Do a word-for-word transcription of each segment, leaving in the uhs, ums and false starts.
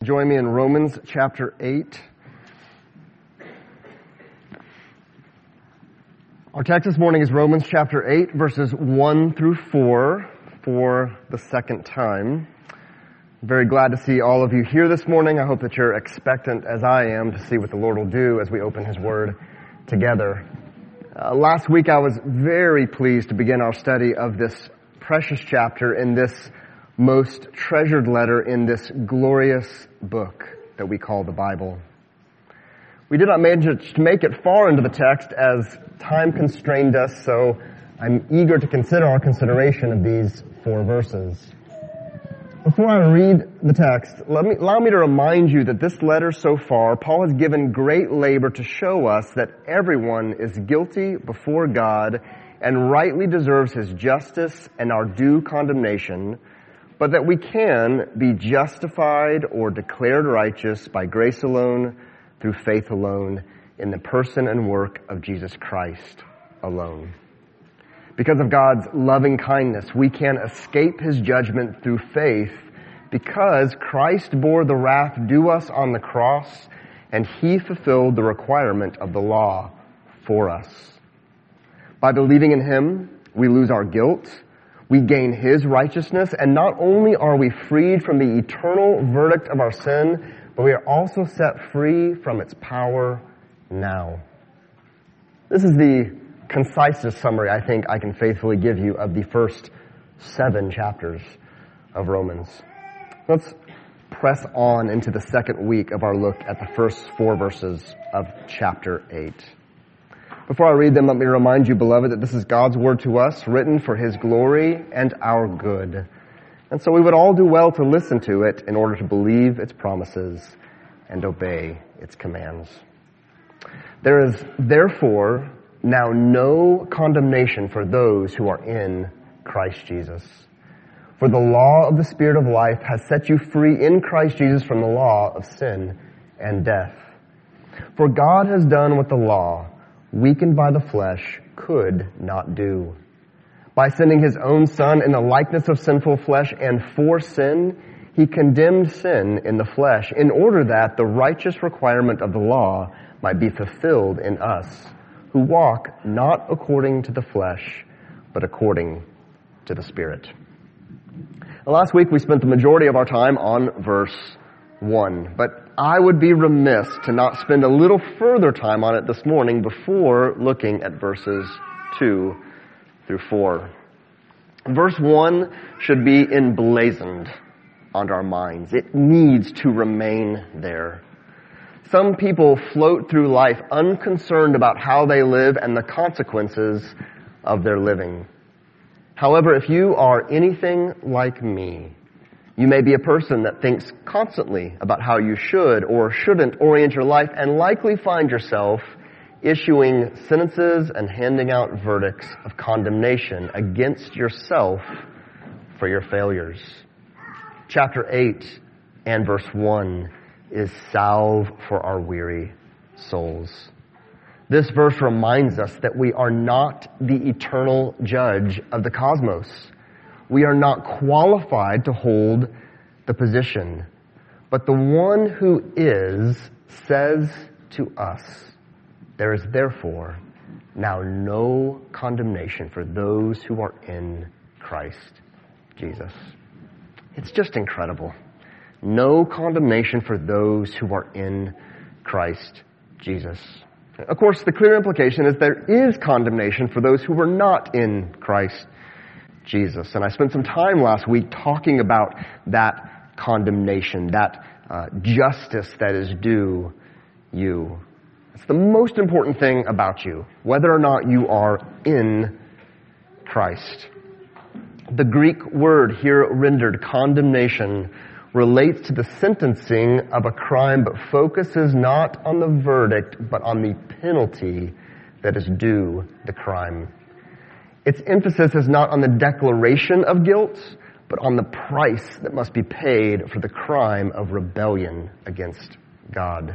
join me in Romans chapter eight. Our text this morning is Romans chapter eight, verses one through four, for the second time. I'm very glad to see all of you here this morning. I hope that you're expectant, as I am, to see what the Lord will do as we open His Word together. Uh, last week I was very pleased to begin our study of this precious chapter in this most treasured letter in this glorious book that we call the Bible. We did not manage to make it far into the text as time constrained us, so I'm eager to consider our consideration of these four verses. Before I read the text, let me, allow me to remind you that this letter so far, Paul has given great labor to show us that everyone is guilty before God and rightly deserves His justice and our due condemnation, but that we can be justified or declared righteous by grace alone, through faith alone, in the person and work of Jesus Christ alone. Because of God's loving kindness, we can escape His judgment through faith because Christ bore the wrath due us on the cross and He fulfilled the requirement of the law for us. By believing in Him, we lose our guilt, we gain His righteousness, and not only are we freed from the eternal verdict of our sin, but we are also set free from its power now. This is the concisest summary I think I can faithfully give you of the first seven chapters of Romans. Let's press on into the second week of our look at the first four verses of chapter eight. Before I read them, let me remind you, beloved, that this is God's word to us, written for His glory and our good. And so we would all do well to listen to it in order to believe its promises and obey its commands. There is therefore now no condemnation for those who are in Christ Jesus. For the law of the Spirit of life has set you free in Christ Jesus from the law of sin and death. For God has done what the law, weakened by the flesh, could not do. By sending His own Son in the likeness of sinful flesh and for sin, He condemned sin in the flesh in order that the righteous requirement of the law might be fulfilled in us, who walk not according to the flesh, but according to the Spirit. Last week we spent the majority of our time on verse one, but I would be remiss to not spend a little further time on it this morning before looking at verses two through four. Verse one should be emblazoned on our minds. It needs to remain there. Some people float through life unconcerned about how they live and the consequences of their living. However, if you are anything like me, you may be a person that thinks constantly about how you should or shouldn't orient your life and likely find yourself issuing sentences and handing out verdicts of condemnation against yourself for your failures. Chapter eight and verse one is salve for our weary souls. This verse reminds us that we are not the eternal judge of the cosmos. We are not qualified to hold the position. But the one who is says to us, there is therefore now no condemnation for those who are in Christ Jesus. It's just incredible. No condemnation for those who are in Christ Jesus. Of course, the clear implication is there is condemnation for those who were not in Christ Jesus. And I spent some time last week talking about that condemnation, that uh, justice that is due you. It's the most important thing about you, whether or not you are in Christ. The Greek word here rendered condemnation relates to the sentencing of a crime, but focuses not on the verdict, but on the penalty that is due the crime. Its emphasis is not on the declaration of guilt, but on the price that must be paid for the crime of rebellion against God.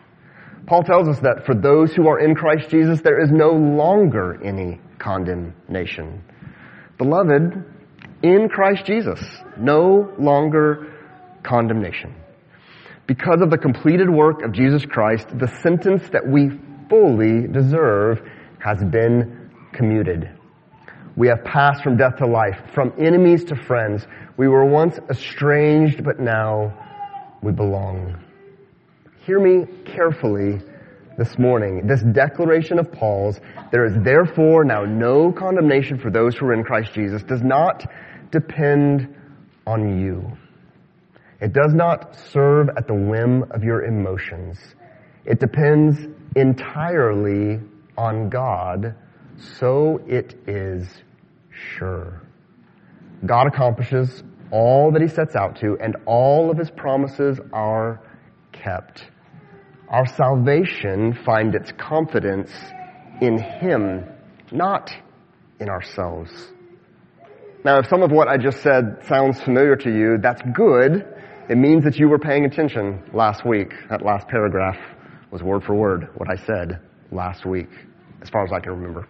Paul tells us that for those who are in Christ Jesus, there is no longer any condemnation. Beloved, in Christ Jesus, no longer condemnation. Because of the completed work of Jesus Christ, the sentence that we fully deserve has been commuted. We have passed from death to life, from enemies to friends. We were once estranged, but now we belong. Hear me carefully this morning. This declaration of Paul's, there is therefore now no condemnation for those who are in Christ Jesus, does not depend on you. It does not serve at the whim of your emotions. It depends entirely on God, so it is sure. God accomplishes all that he sets out to, and all of his promises are kept. Our salvation finds its confidence in him, not in ourselves. Now, if some of what I just said sounds familiar to you, that's good. It means that you were paying attention last week. That last paragraph was word for word what I said last week, as far as I can remember.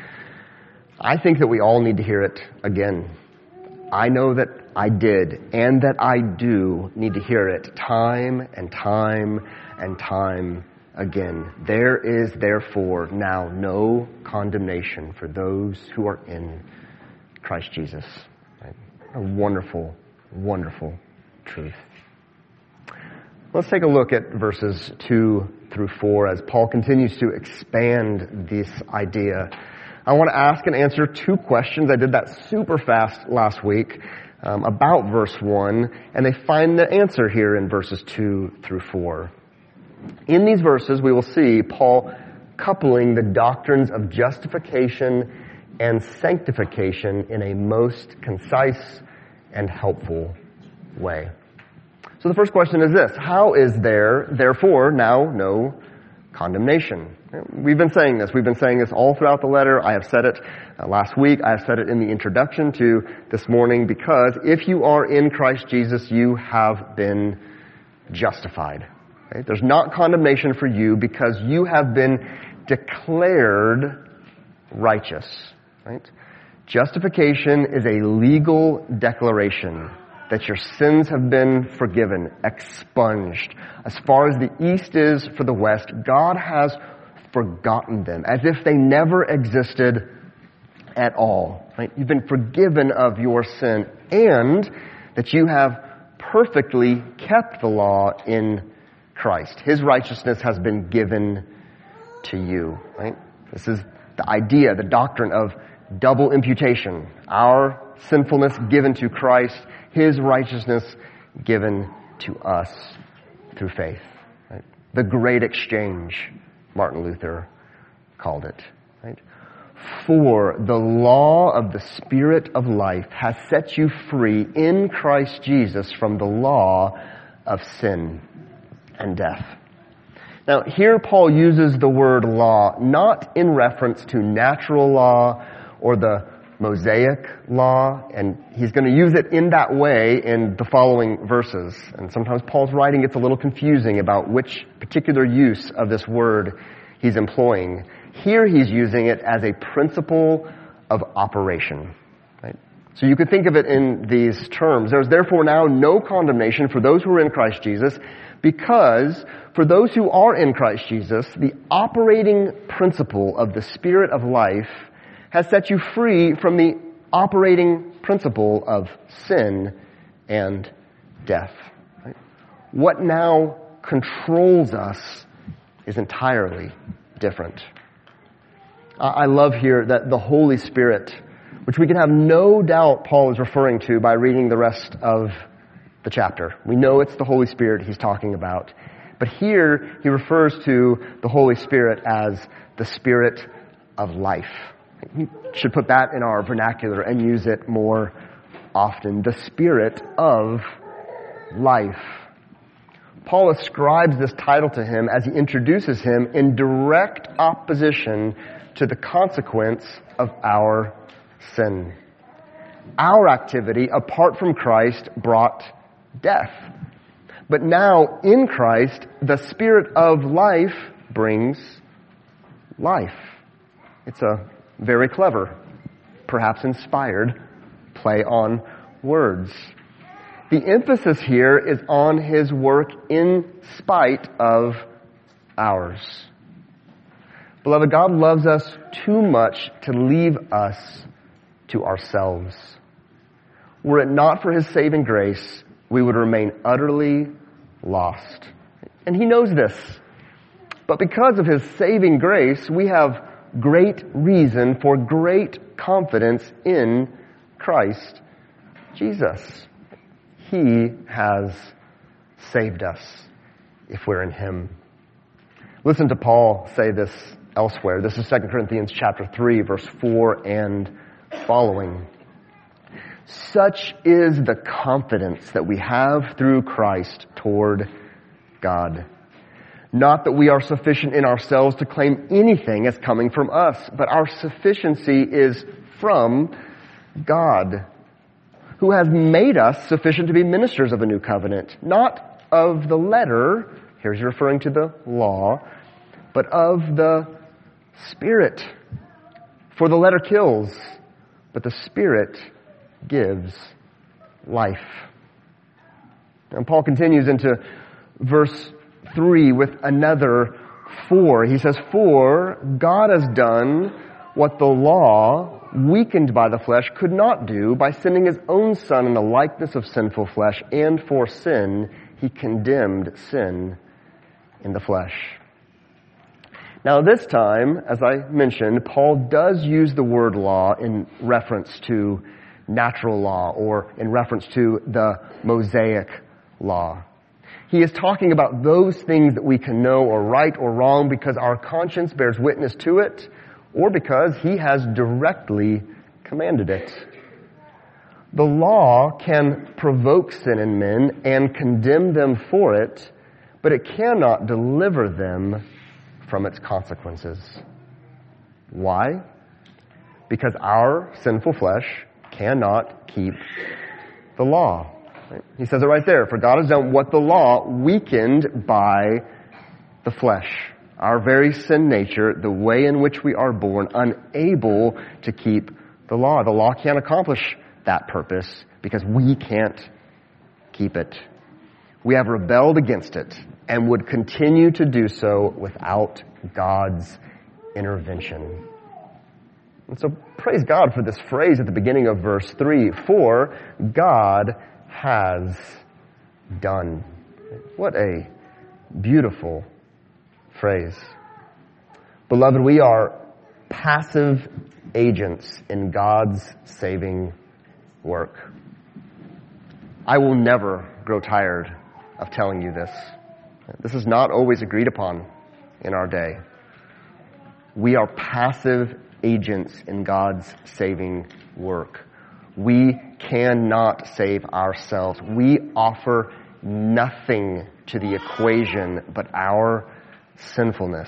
I think that we all need to hear it again. I know that I did, and that I do need to hear it time and time and time again. There is therefore now no condemnation for those who are in Christ Jesus. Right? A wonderful, wonderful truth. Let's take a look at verses two through four as Paul continues to expand this idea. I want to ask and answer two questions. I did that super fast last week um, about verse one, and they find the answer here in verses two through four. In these verses, we will see Paul coupling the doctrines of justification and sanctification in a most concise and helpful way. So the first question is this: how is there, therefore, now no condemnation? We've been saying this. We've been saying this all throughout the letter. I have said it uh, last week. I have said it in the introduction to this morning, because if you are in Christ Jesus, you have been justified. Right? There's not condemnation for you because you have been declared righteous. Right? Justification is a legal declaration that your sins have been forgiven, expunged. As far as the east is for the west, God has forgotten them as if they never existed at all. Right? You've been forgiven of your sin, and that you have perfectly kept the law in Christ. His righteousness has been given to you. Right? This is the idea, the doctrine of double imputation. Our sinfulness given to Christ, his righteousness given to us through faith. Right? The great exchange, Martin Luther called it. Right? For the law of the Spirit of life has set you free in Christ Jesus from the law of sin and death. Now, here Paul uses the word law not in reference to natural law or the Mosaic law, and he's going to use it in that way in the following verses. And sometimes Paul's writing gets a little confusing about which particular use of this word he's employing. Here he's using it as a principle of operation. Right? So you could think of it in these terms. There's therefore now no condemnation for those who are in Christ Jesus, because for those who are in Christ Jesus, the operating principle of the Spirit of life has set you free from the operating principle of sin and death. Right? What now controls us is entirely different. I love here that the Holy Spirit, which we can have no doubt Paul is referring to by reading the rest of the chapter. We know it's the Holy Spirit he's talking about. But here he refers to the Holy Spirit as the Spirit of life. We should put that in our vernacular and use it more often. The Spirit of life. Paul ascribes this title to him as he introduces him in direct opposition to the consequence of our sin. Our activity apart from Christ brought death. But now in Christ, the Spirit of life brings life. It's a very clever, perhaps inspired play on words. The emphasis here is on his work in spite of ours. Beloved, God loves us too much to leave us to ourselves. Were it not for his saving grace, we would remain utterly lost. And he knows this. But because of his saving grace, we have great reason for great confidence in Christ Jesus. He has saved us if we're in him. Listen to Paul say this elsewhere. This is Second Corinthians chapter three, verse four and following. Such is the confidence that we have through Christ toward God. Not that we are sufficient in ourselves to claim anything as coming from us, but our sufficiency is from God, who has made us sufficient to be ministers of a new covenant, not of the letter, here's referring to the law, but of the Spirit. For the letter kills, but the Spirit gives life. And Paul continues into verse three with another for. He says, for God has done what the law, weakened by the flesh, could not do by sending his own Son in the likeness of sinful flesh, and for sin he condemned sin in the flesh. Now this time, as I mentioned, Paul does use the word law in reference to natural law or in reference to the Mosaic law. He is talking about those things that we can know are right or wrong because our conscience bears witness to it, or because he has directly commanded it. The law can provoke sin in men and condemn them for it, but it cannot deliver them from its consequences. Why? Because our sinful flesh cannot keep the law. He says it right there. For God has done what the law, weakened by the flesh. Our very sin nature, the way in which we are born, unable to keep the law. The law can't accomplish that purpose because we can't keep it. We have rebelled against it and would continue to do so without God's intervention. And so praise God for this phrase at the beginning of verse three. For God has done. What a beautiful phrase. Beloved, we are passive agents in God's saving work. I will never grow tired of telling you this. This is not always agreed upon in our day. We are passive agents in God's saving work. We cannot save ourselves. We offer nothing to the equation but our sinfulness.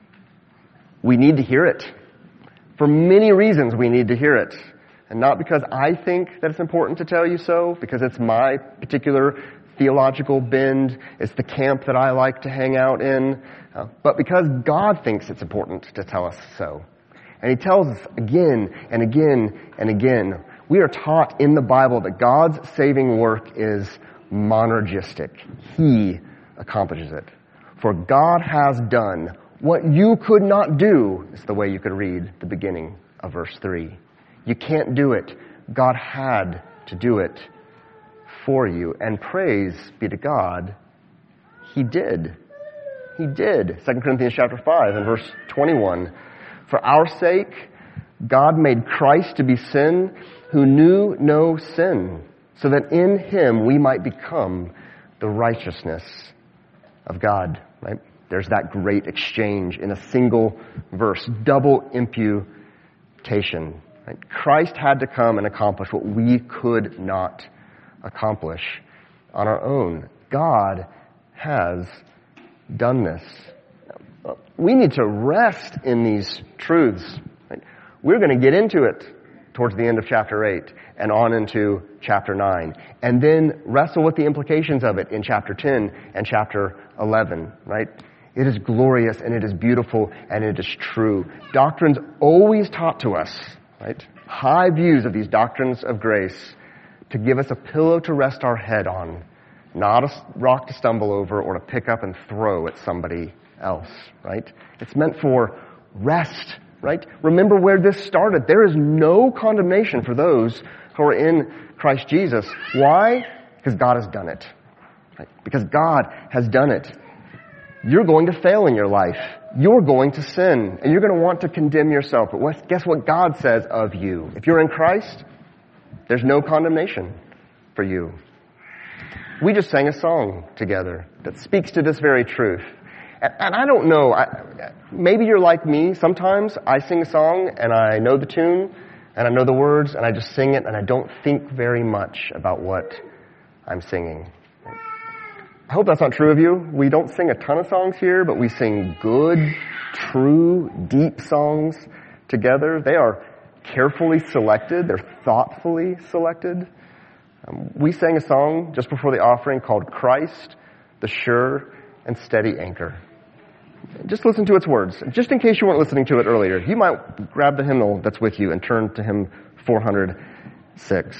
We need to hear it. For many reasons we need to hear it. And not because I think that it's important to tell you so, because it's my particular theological bend, it's the camp that I like to hang out in, uh, but because God thinks it's important to tell us so. And he tells us again and again and again. We are taught in the Bible that God's saving work is monergistic. He accomplishes it. For God has done what you could not do, is the way you could read the beginning of verse three. You can't do it. God had to do it for you. And praise be to God, he did. He did. Second Corinthians chapter five and verse twenty-one. For our sake, God made Christ to be sin who knew no sin, so that in him we might become the righteousness of God. Right? There's that great exchange in a single verse, double imputation. Right? Christ had to come and accomplish what we could not accomplish on our own. God has done this. We need to rest in these truths. Right? We're going to get into it towards the end of chapter eight and on into chapter nine, and then wrestle with the implications of it in chapter ten and chapter eleven, right? It is glorious and it is beautiful and it is true. Doctrines always taught to us, right? High views of these doctrines of grace to give us a pillow to rest our head on, not a rock to stumble over or to pick up and throw at somebody else, right? It's meant for rest, right? Remember where this started. There is no condemnation for those who are in Christ Jesus. Why? Because God has done it. Right? Because God has done it. You're going to fail in your life. You're going to sin. And you're going to want to condemn yourself. But what, guess what God says of you? If you're in Christ, there's no condemnation for you. We just sang a song together that speaks to this very truth. And, and I don't know, I, maybe you're like me. Sometimes I sing a song and I know the tune and I know the words and I just sing it and I don't think very much about what I'm singing. I hope that's not true of you. We don't sing a ton of songs here, but we sing good, true, deep songs together. They are carefully selected. They're thoughtfully selected. Um, we sang a song just before the offering called Christ, the Sure and Steady Anchor. Just listen to its words. Just in case you weren't listening to it earlier, you might grab the hymnal that's with you and turn to hymn four hundred six.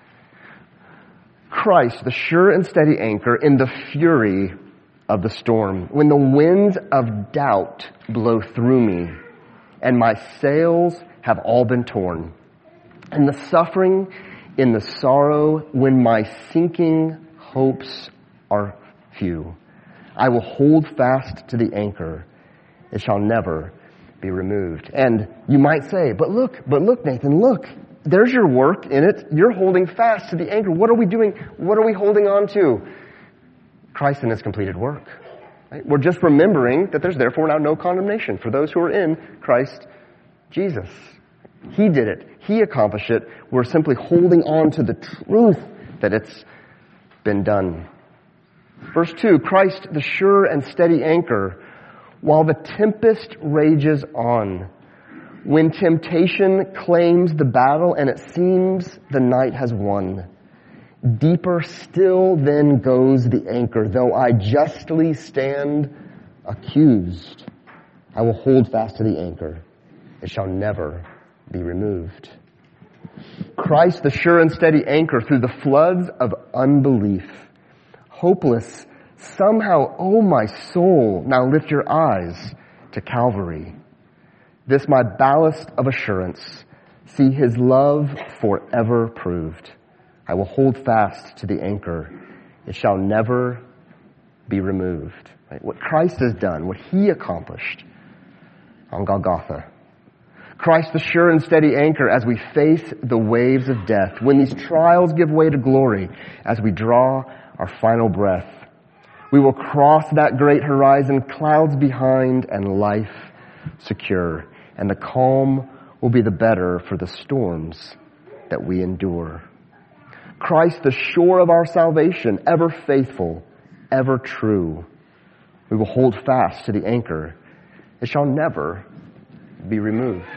Christ, the sure and steady anchor in the fury of the storm, when the winds of doubt blow through me and my sails have all been torn, and the suffering in the sorrow when my sinking hopes are few, I will hold fast to the anchor. It shall never be removed. And you might say, but look, but look, Nathan, look. There's your work in it. You're holding fast to the anchor. What are we doing? What are we holding on to? Christ and his completed work. Right? We're just remembering that there's therefore now no condemnation for those who are in Christ Jesus. He did it. He accomplished it. We're simply holding on to the truth that it's been done. Verse two, Christ, the sure and steady anchor, while the tempest rages on. When temptation claims the battle and it seems the night has won, deeper still then goes the anchor. Though I justly stand accused, I will hold fast to the anchor. It shall never be removed. Christ, the sure and steady anchor through the floods of unbelief. Hopeless, somehow, oh my soul, now lift your eyes to Calvary. This my ballast of assurance, see his love forever proved. I will hold fast to the anchor. It shall never be removed. Right? What Christ has done, what he accomplished on Golgotha. Christ, the sure and steady anchor as we face the waves of death, when these trials give way to glory, as we draw our final breath. We will cross that great horizon, clouds behind and life secure. And the calm will be the better for the storms that we endure. Christ, the shore of our salvation, ever faithful, ever true. We will hold fast to the anchor. It shall never be removed.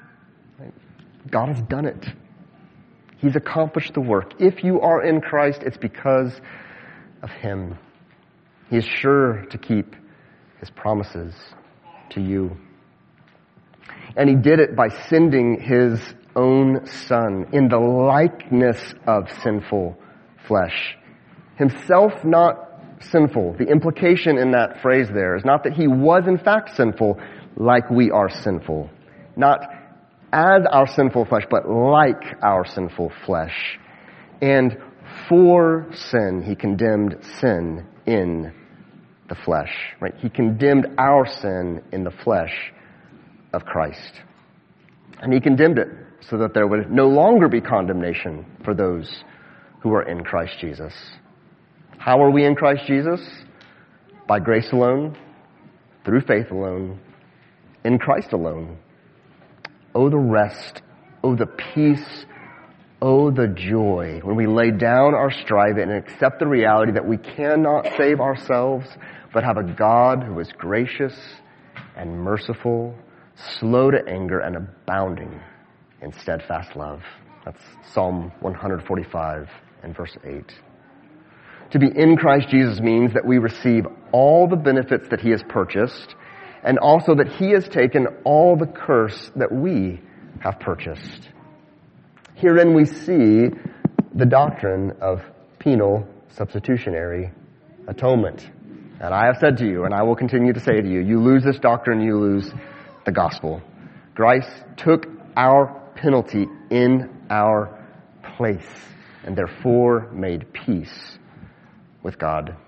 God has done it. He's accomplished the work. If you are in Christ, it's because of him. He is sure to keep his promises to you. And he did it by sending his own son in the likeness of sinful flesh. Himself not sinful. The implication in that phrase there is not that he was in fact sinful like we are sinful. Not as our sinful flesh, but like our sinful flesh. And for sin, he condemned sin in the flesh. Right? He condemned our sin in the flesh of Christ. And he condemned it so that there would no longer be condemnation for those who are in Christ Jesus. How are we in Christ Jesus? By grace alone, through faith alone, in Christ alone. Oh, the rest, oh, the peace, oh, the joy when we lay down our striving and accept the reality that we cannot save ourselves, but have a God who is gracious and merciful, slow to anger, and abounding in steadfast love. That's Psalm one forty-five and verse eight. To be in Christ Jesus means that we receive all the benefits that he has purchased, and also that he has taken all the curse that we have purchased. Herein we see the doctrine of penal substitutionary atonement. And I have said to you, and I will continue to say to you, you lose this doctrine, you lose the gospel. Christ took our penalty in our place, and therefore made peace with God.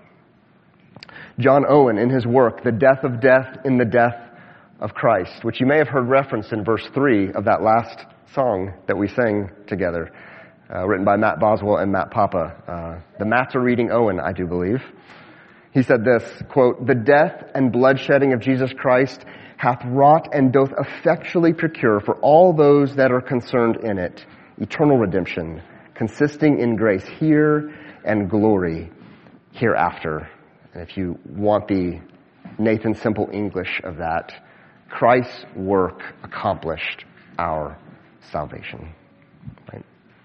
John Owen, in his work, The Death of Death in the Death of Christ, which you may have heard referenced in verse three of that last song that we sang together, uh, written by Matt Boswell and Matt Papa. Uh, the Matts are reading Owen, I do believe. He said this, quote, "The death and bloodshedding of Jesus Christ hath wrought and doth effectually procure for all those that are concerned in it eternal redemption, consisting in grace here and glory hereafter." And if you want the Nathan Simple English of that, Christ's work accomplished our salvation. Right?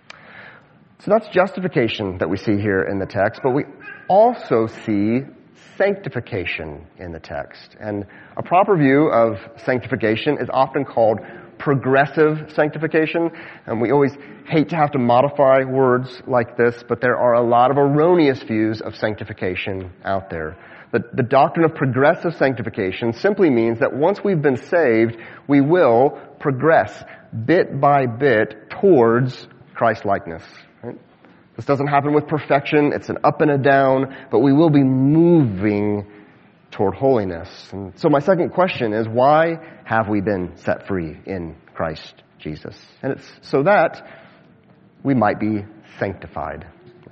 So that's justification that we see here in the text, but we also see sanctification in the text. And a proper view of sanctification is often called progressive sanctification. And we always hate to have to modify words like this, but there are a lot of erroneous views of sanctification out there. The, the doctrine of progressive sanctification simply means that once we've been saved, we will progress bit by bit towards Christ-likeness. Right? This doesn't happen with perfection. It's an up and a down, but we will be moving toward holiness. And so my second question is, why have we been set free in Christ Jesus? And it's so that we might be sanctified.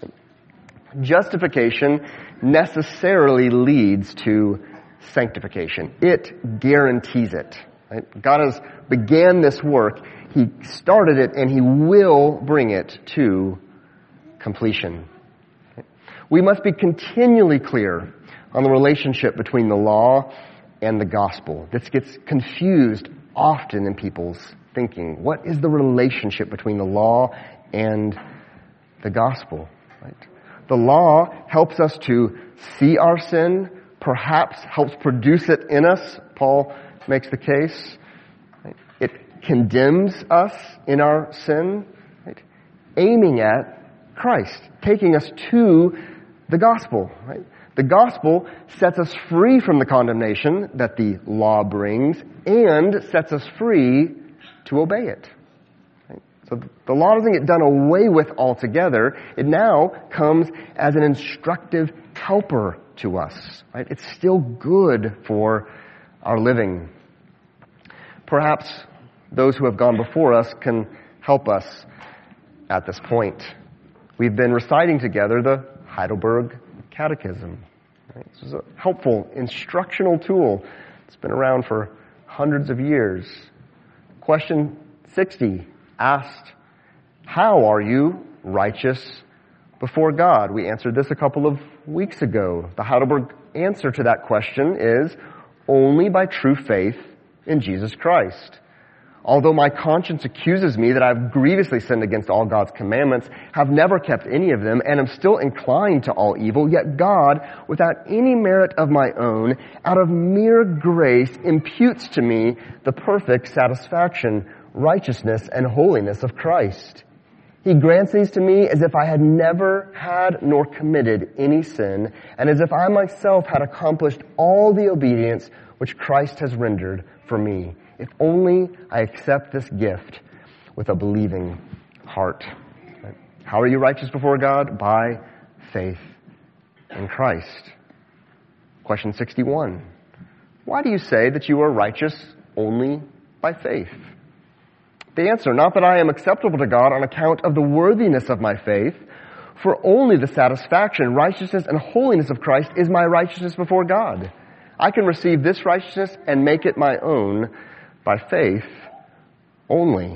Justification necessarily leads to sanctification. It guarantees it. Right? God has began this work. He started it, and He will bring it to completion. We must be continually clear on the relationship between the law and the gospel. This gets confused often in people's thinking. What is the relationship between the law and the gospel? Right? The law helps us to see our sin, perhaps helps produce it in us. Paul makes the case. Right? It condemns us in our sin, right? Aiming at Christ, taking us to the gospel. Right? The gospel sets us free from the condemnation that the law brings and sets us free to obey it. Right? So the law doesn't get done away with altogether. It now comes as an instructive helper to us. Right? It's still good for our living. Perhaps those who have gone before us can help us at this point. We've been reciting together the Heidelberg Catechism. Right? This is a helpful instructional tool. It's been around for hundreds of years. Question sixty asked, "How are you righteous before God?" We answered this a couple of weeks ago. The Heidelberg answer to that question is only by true faith in Jesus Christ. Although my conscience accuses me that I've grievously sinned against all God's commandments, have never kept any of them, and am still inclined to all evil, yet God, without any merit of my own, out of mere grace, imputes to me the perfect satisfaction, righteousness, and holiness of Christ. He grants these to me as if I had never had nor committed any sin, and as if I myself had accomplished all the obedience which Christ has rendered for me. If only I accept this gift with a believing heart. How are you righteous before God? By faith in Christ. Question sixty-one. Why do you say that you are righteous only by faith? The answer, not that I am acceptable to God on account of the worthiness of my faith, for only the satisfaction, righteousness, and holiness of Christ is my righteousness before God. I can receive this righteousness and make it my own by faith only.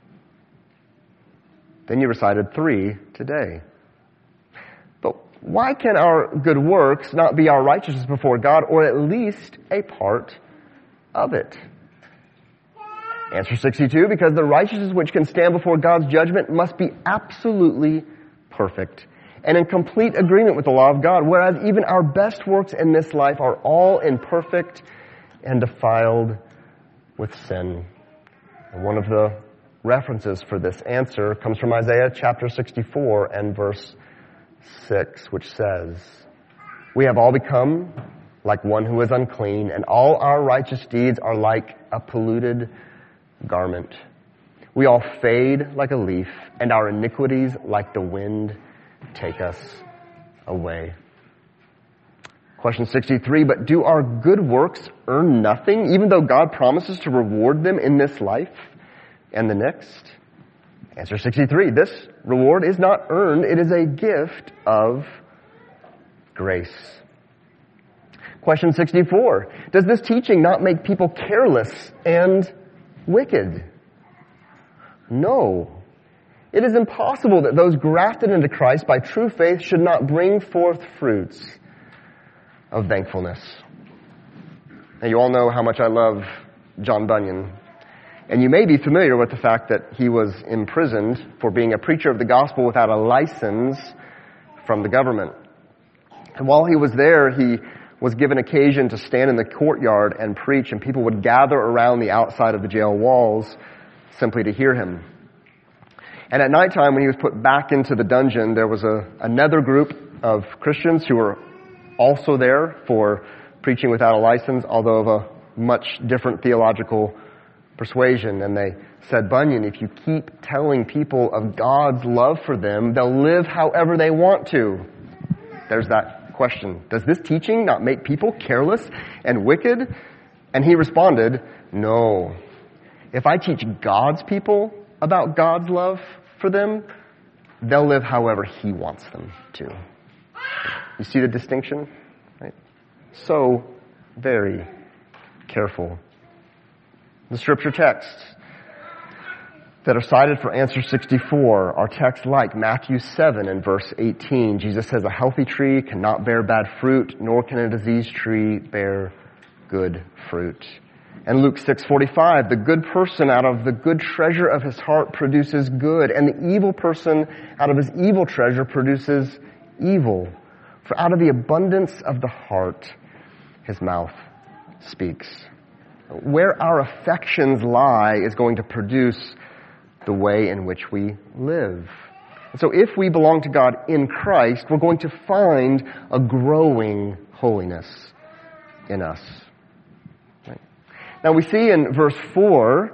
Then you recited three today. But why can our good works not be our righteousness before God, or at least a part of it? Answer sixty-two, because the righteousness which can stand before God's judgment must be absolutely perfect and in complete agreement with the law of God, whereas even our best works in this life are all imperfect and defiled with sin. And one of the references for this answer comes from Isaiah chapter sixty-four and verse six, which says, "We have all become like one who is unclean, and all our righteous deeds are like a polluted garment. We all fade like a leaf, and our iniquities like the wind take us away." Question sixty-three, "But do our good works earn nothing, even though God promises to reward them in this life and the next?" Answer sixty-three, this reward is not earned, it is a gift of grace. Question sixty-four, does this teaching not make people careless and wicked? No. It is impossible that those grafted into Christ by true faith should not bring forth fruits of thankfulness. Now, you all know how much I love John Bunyan. And you may be familiar with the fact that he was imprisoned for being a preacher of the gospel without a license from the government. And while he was there, he was given occasion to stand in the courtyard and preach, and people would gather around the outside of the jail walls simply to hear him. And at nighttime, when he was put back into the dungeon, there was a, another group of Christians who were also there for preaching without a license, although of a much different theological persuasion. And they said, "Bunyan, if you keep telling people of God's love for them, they'll live however they want to." There's that question. Does this teaching not make people careless and wicked? And he responded, "No. If I teach God's people about God's love for them, they'll live however He wants them to." You see the distinction? Right? So very careful. The scripture texts that are cited for answer sixty-four are texts like Matthew seven and verse eighteen. Jesus says, "A healthy tree cannot bear bad fruit, nor can a diseased tree bear good fruit." And Luke six forty-five, "The good person out of the good treasure of his heart produces good, and the evil person out of his evil treasure produces evil. For out of the abundance of the heart, his mouth speaks." Where our affections lie is going to produce the way in which we live. And so if we belong to God in Christ, we're going to find a growing holiness in us. Right? Now we see in verse four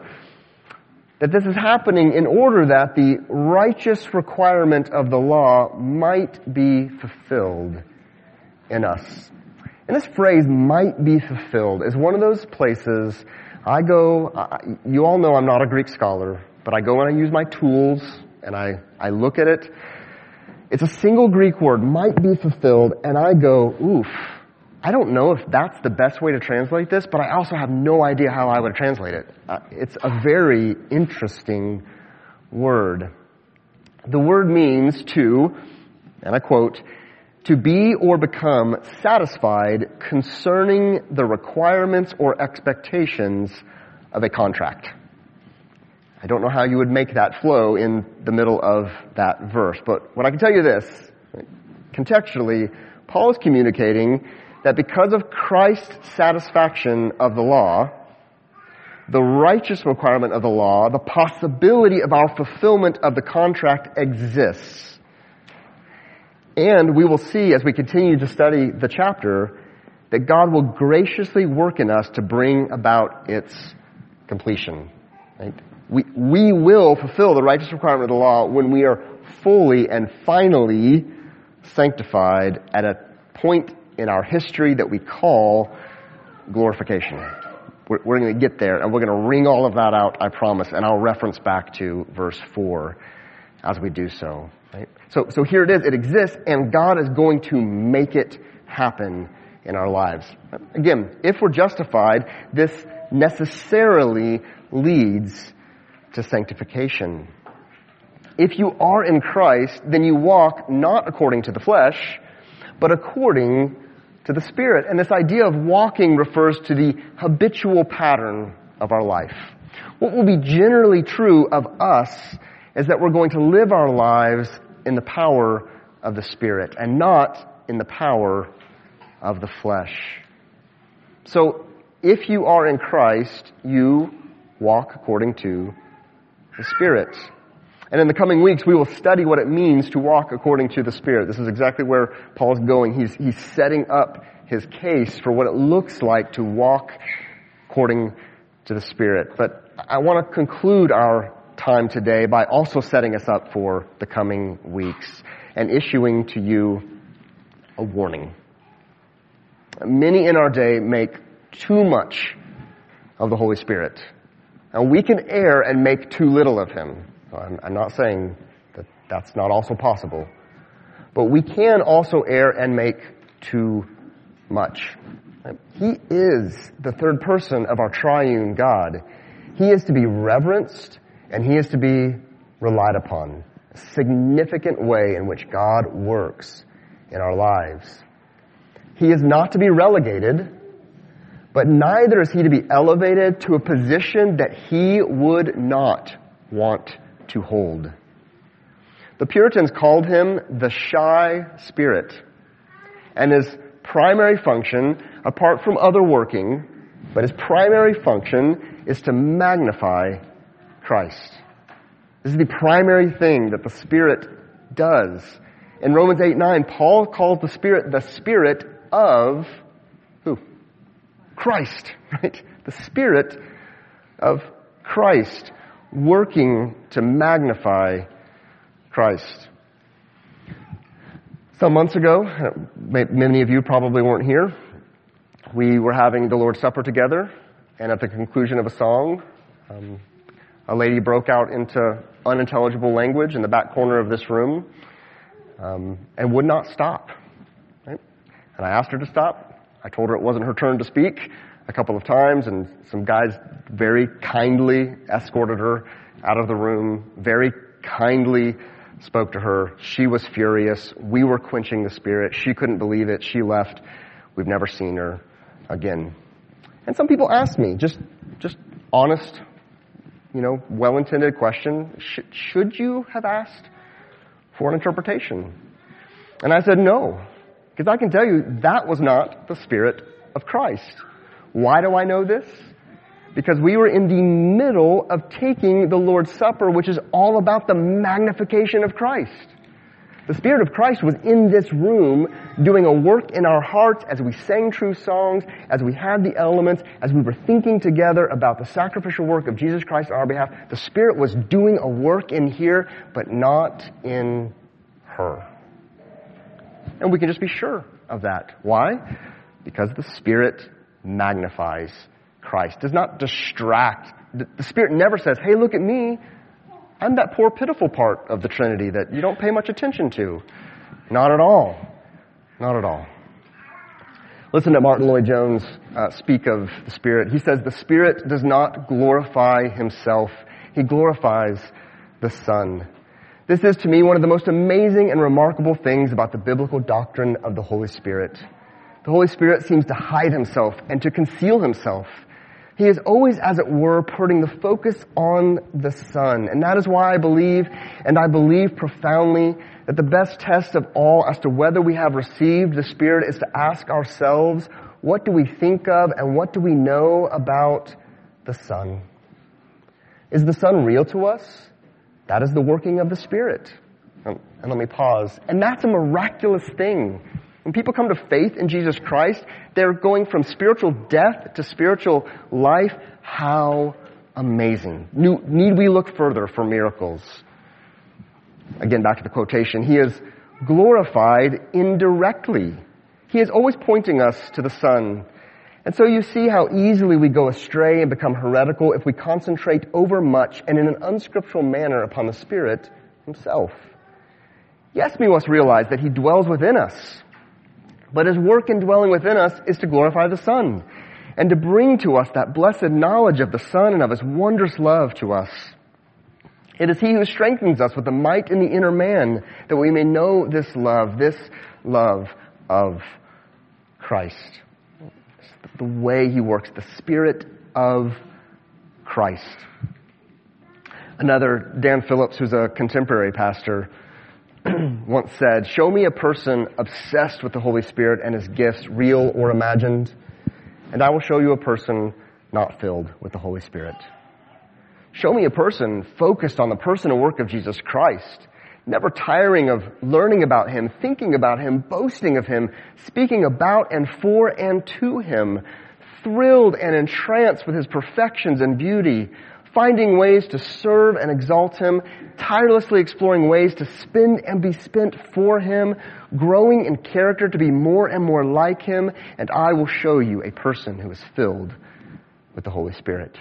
that this is happening in order that the righteous requirement of the law might be fulfilled in us. And this phrase, "might be fulfilled," is one of those places I go, I, you all know I'm not a Greek scholar, but I go and I use my tools and I, I look at it. It's a single Greek word, "might be fulfilled," and I go, oof, I don't know if that's the best way to translate this, but I also have no idea how I would translate it. Uh, it's a very interesting word. The word means to, and I quote, "to be or become satisfied concerning the requirements or expectations of a contract." I don't know how you would make that flow in the middle of that verse, but what I can tell you this, contextually, Paul is communicating that because of Christ's satisfaction of the law, the righteous requirement of the law, the possibility of our fulfillment of the contract exists. And we will see as we continue to study the chapter that God will graciously work in us to bring about its completion. Right? We, we will fulfill the righteous requirement of the law when we are fully and finally sanctified at a point in our history that we call glorification. We're, we're going to get there, and we're going to wring all of that out, I promise, and I'll reference back to verse four as we do so. Right? So, so here it is. It exists, and God is going to make it happen in our lives. Again, if we're justified, this necessarily leads to sanctification. If you are in Christ, then you walk not according to the flesh, but according to the Spirit. And this idea of walking refers to the habitual pattern of our life. What will be generally true of us is that we're going to live our lives in the power of the Spirit and not in the power of the flesh. So, if you are in Christ, you walk according to the Spirit. And in the coming weeks, we will study what it means to walk according to the Spirit. This is exactly where Paul's going. He's, he's setting up his case for what it looks like to walk according to the Spirit. But I want to conclude our time today by also setting us up for the coming weeks and issuing to you a warning. Many in our day make too much of the Holy Spirit. And we can err and make too little of Him. I'm, I'm not saying that that's not also possible. But we can also err and make too much. He is the third person of our triune God. He is to be reverenced and He is to be relied upon. A significant way in which God works in our lives. He is not to be relegated, but neither is He to be elevated to a position that He would not want to hold. The Puritans called Him the shy spirit, and His primary function, apart from other working, but His primary function is to magnify Christ. This is the primary thing that the Spirit does. In Romans eight nine, Paul calls the Spirit the Spirit of who? Christ, right? The Spirit of Christ, working to magnify Christ. Some months ago, many of you probably weren't here, we were having the Lord's Supper together, and at the conclusion of a song, um, a lady broke out into unintelligible language in the back corner of this room um, and would not stop. Right? And I asked her to stop. I told her it wasn't her turn to speak a couple of times, and some guys very kindly escorted her out of the room, very kindly spoke to her. She was furious. We were quenching the Spirit. She couldn't believe it. She left. We've never seen her again. And some people asked me, just just honest, you know, well-intended question, sh- should you have asked for an interpretation? And I said no, because I can tell you that was not the Spirit of Christ. Why do I know this? Because we were in the middle of taking the Lord's Supper, which is all about the magnification of Christ. The Spirit of Christ was in this room doing a work in our hearts as we sang true songs, as we had the elements, as we were thinking together about the sacrificial work of Jesus Christ on our behalf. The Spirit was doing a work in here, but not in her. And we can just be sure of that. Why? Because the Spirit magnifies Christ, does not distract. The Spirit never says, hey, look at me. I'm that poor, pitiful part of the Trinity that you don't pay much attention to. Not at all. Not at all. Listen to Martin Lloyd-Jones uh, speak of the Spirit. He says, the Spirit does not glorify Himself. He glorifies the Son. This is, to me, one of the most amazing and remarkable things about the biblical doctrine of the Holy Spirit. The Holy Spirit seems to hide Himself and to conceal Himself. He is always, as it were, putting the focus on the Son. And that is why I believe, and I believe profoundly, that the best test of all as to whether we have received the Spirit is to ask ourselves, what do we think of and what do we know about the Son? Is the Son real to us? That is the working of the Spirit. And let me pause. And that's a miraculous thing. When people come to faith in Jesus Christ, they're going from spiritual death to spiritual life. How amazing. Need we look further for miracles? Again, back to the quotation. He is glorified indirectly. He is always pointing us to the Son. And so you see how easily we go astray and become heretical if we concentrate overmuch and in an unscriptural manner upon the Spirit Himself. Yes, we must realize that He dwells within us. But His work in dwelling within us is to glorify the Son and to bring to us that blessed knowledge of the Son and of His wondrous love to us. It is He who strengthens us with the might in the inner man that we may know this love, this love of Christ. The way He works, the Spirit of Christ. Another, Dan Phillips, who's a contemporary pastor, once said, show me a person obsessed with the Holy Spirit and His gifts, real or imagined, and I will show you a person not filled with the Holy Spirit. Show me a person focused on the person and work of Jesus Christ, never tiring of learning about him, thinking about him, boasting of him, speaking about and for and to him, thrilled and entranced with his perfections and beauty, finding ways to serve and exalt him, tirelessly exploring ways to spend and be spent for him, growing in character to be more and more like him, and I will show you a person who is filled with the Holy Spirit.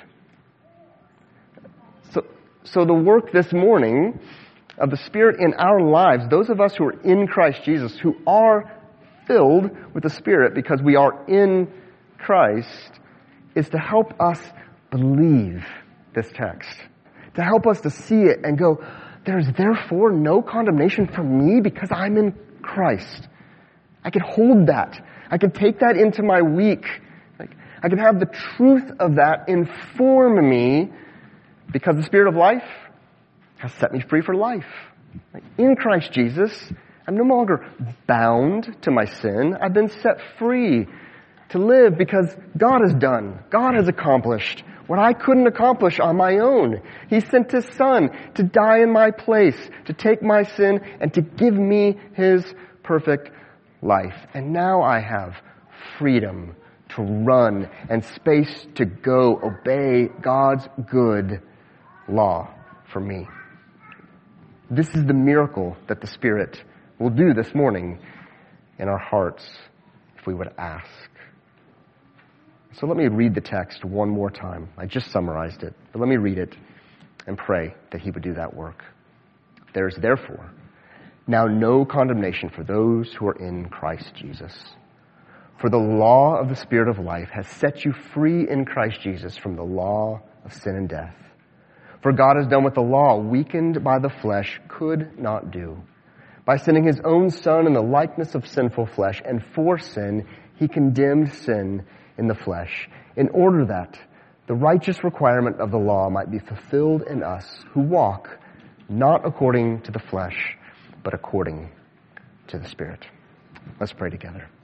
So, so the work this morning of the Spirit in our lives, those of us who are in Christ Jesus, who are filled with the Spirit because we are in Christ, is to help us believe this text, to help us to see it and go, there is therefore no condemnation for me because I'm in Christ. I can hold that. I can take that into my week. Like, I can have the truth of that inform me because the Spirit of life has set me free for life. Like, in Christ Jesus, I'm no longer bound to my sin. I've been set free to live because God has done, God has accomplished what I couldn't accomplish on my own. He sent His Son to die in my place, to take my sin, and to give me His perfect life. And now I have freedom to run and space to go obey God's good law for me. This is the miracle that the Spirit will do this morning in our hearts if we would ask. So let me read the text one more time. I just summarized it, but let me read it and pray that He would do that work. There is therefore now no condemnation for those who are in Christ Jesus. For the law of the Spirit of life has set you free in Christ Jesus from the law of sin and death. For God has done what the law, weakened by the flesh, could not do. By sending His own Son in the likeness of sinful flesh, and for sin, He condemned sin in the flesh, in order that the righteous requirement of the law might be fulfilled in us who walk not according to the flesh, but according to the Spirit. Let's pray together.